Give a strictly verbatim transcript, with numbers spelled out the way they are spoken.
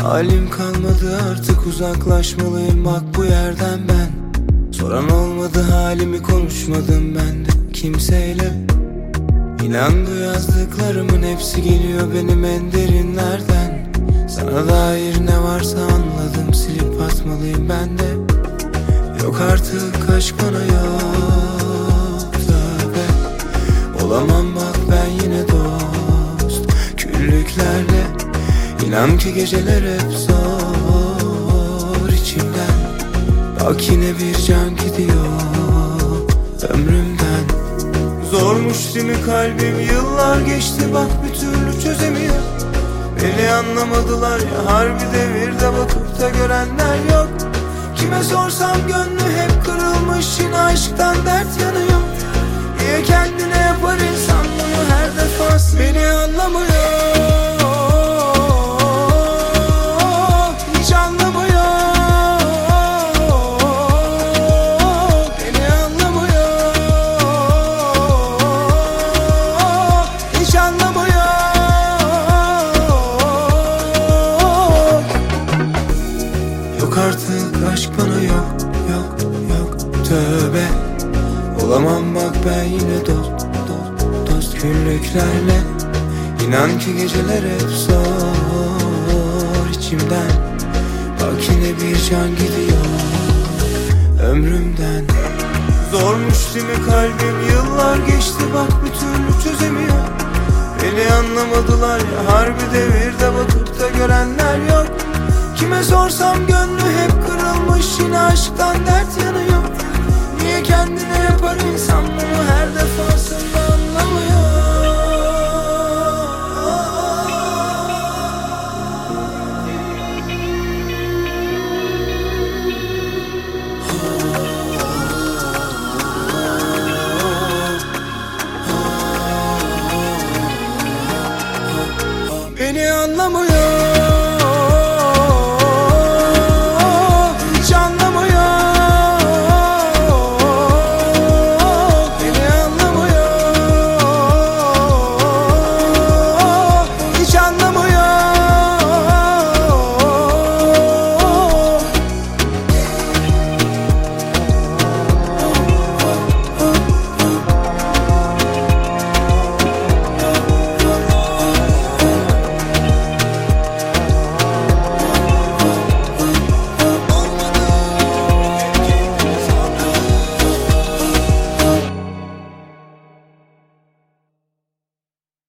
Halim kalmadı artık, uzaklaşmalıyım bak bu yerden ben. Soran olmadı halimi, konuşmadım ben de kimseyle. İnan bu yazdıklarımın hepsi geliyor benim en derinlerden. Sana dair ne varsa anladım, silip atmalıyım ben de. Yok artık aşk bana yok tövbe. Olamam bak ben yine dost küllüklerle. İnan ki geceler hep zor içimden. Bak yine bir can gidiyor ömrümden. Zormuş değil mi kalbim, yıllar geçti bak bir türlü çözemiyor. Beni anlamadılar ya, harbi devirde bakıp da görenler yok. Kime sorsam gönlü hep kırılmış, yine aşktan dert yanıyor. Niye kendine yapar insan bunu her defasında? Beni anlamıyor, hiç anlamıyor. Beni anlamıyor, hiç anlamıyor. Yok artık aşk bana yok, yok, yok tövbe. Olamam bak ben yine dost, dost, dost küllüklerle. İnan ki geceler hep zor içimden. Bak yine bir can gidiyor ömrümden. Zormuş değil mi kalbim, yıllar geçti bak bir türlü çözemiyor. Beni anlamadılar ya, harbi devirde bakıp da görenler yok. Kime sorsam gönlü hep kırılmış, yine aşktan dert yanıyor. Niye kendine yapar insan bunu her defasında?